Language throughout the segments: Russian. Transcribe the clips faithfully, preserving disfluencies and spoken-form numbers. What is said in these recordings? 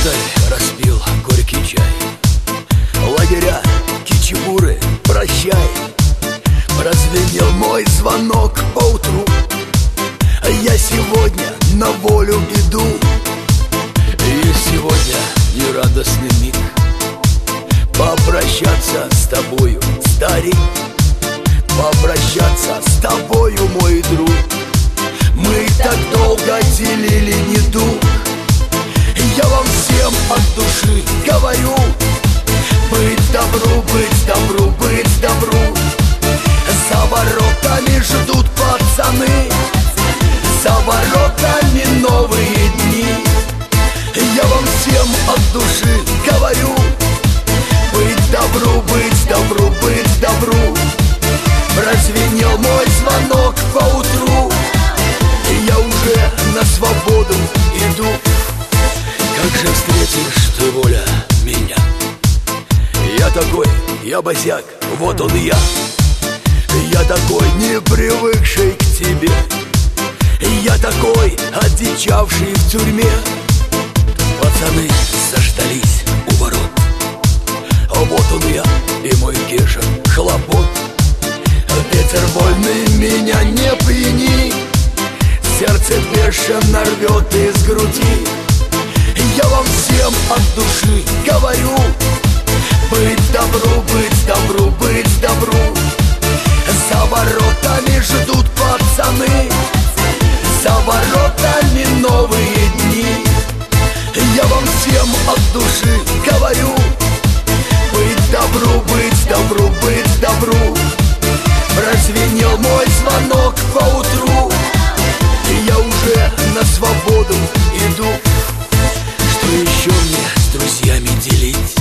Алтарь распил горький чай, лагеря, кичибуры, прощай. Прозвенел мой звонок поутру. Я сегодня на волю иду. И сегодня нерадостный миг попрощаться с тобою, старик, попрощаться с тобою, мой друг. Мы так долго делили недуг. Я вам всем от души говорю: быть добру, быть добру, быть добру. За воротами ждут пацаны, за воротами новые дни. Я вам всем от души говорю: быть добру, быть добру, быть добру. Прозвенел мой звонок поутру, и я уже на свободу иду. Как же встретишь ты, воля, меня? Я такой, я босяк, вот он я. Я такой, не привыкший к тебе. Я такой, одичавший в тюрьме. Пацаны заждались у ворот, а вот он я и мой Геша хлопот. Ветер вольный, меня не пьяни, сердце бешено рвет из груди. Я вам всем от души говорю: быть добру, быть добру, быть добру. За воротами ждут пацаны, за воротами новые дни. Я вам всем от души говорю: быть добру, быть добру, быть добру. Прозвенел мой звонок поутру, и я уже на свободу иду. Что еще мне с друзьями делить?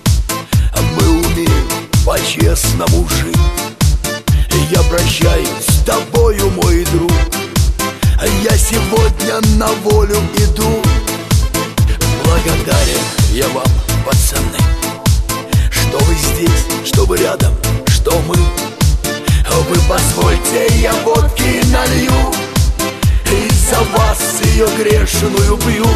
Мы умеем по-честному жить. Я прощаюсь с тобою, мой друг. Я сегодня на волю иду. Благодарен я вам, пацаны, что вы здесь, что вы рядом, что мы. Вы позвольте, я водки налью, и за вас ее грешную пью.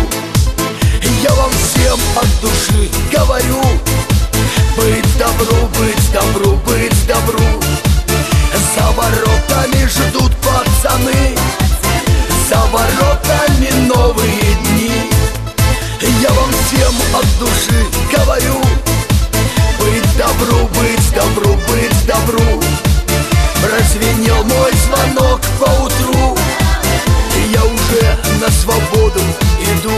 Я вам всем от души говорю: быть добру, быть добру, быть добру. За воротами ждут пацаны, за воротами новые дни. Я вам всем от души говорю: быть добру, быть добру, быть добру. Прозвенел мой звонок поутру, и я уже на свободу иду.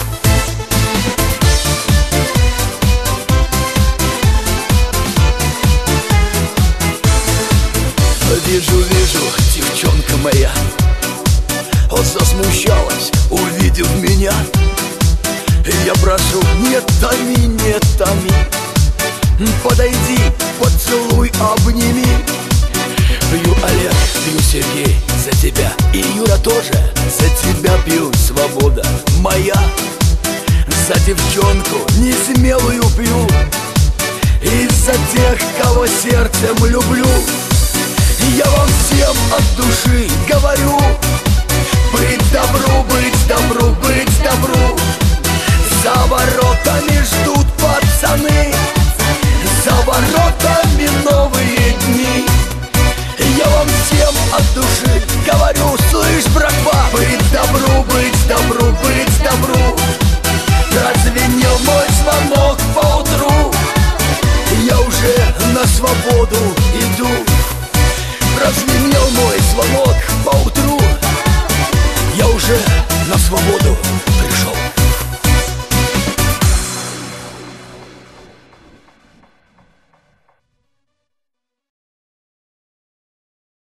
Вижу, вижу, девчонка моя засмущалась, увидев меня. Я прошу, не томи, не томи, подойди, поцелуй, обними. Пью, Олег, пью, Сергей, за тебя. И Юра тоже за тебя пью, свобода моя. За девчонку несмелую пью, и за тех, кого сердцем люблю. Я вам всем от души говорю: быть добру, быть добру, быть добру. За воротами ждут пацаны, за воротами новые дни. Я вам всем от души говорю: слышь, братва, быть добру, быть добру, быть добру. Прозвенел мой звонок поутру,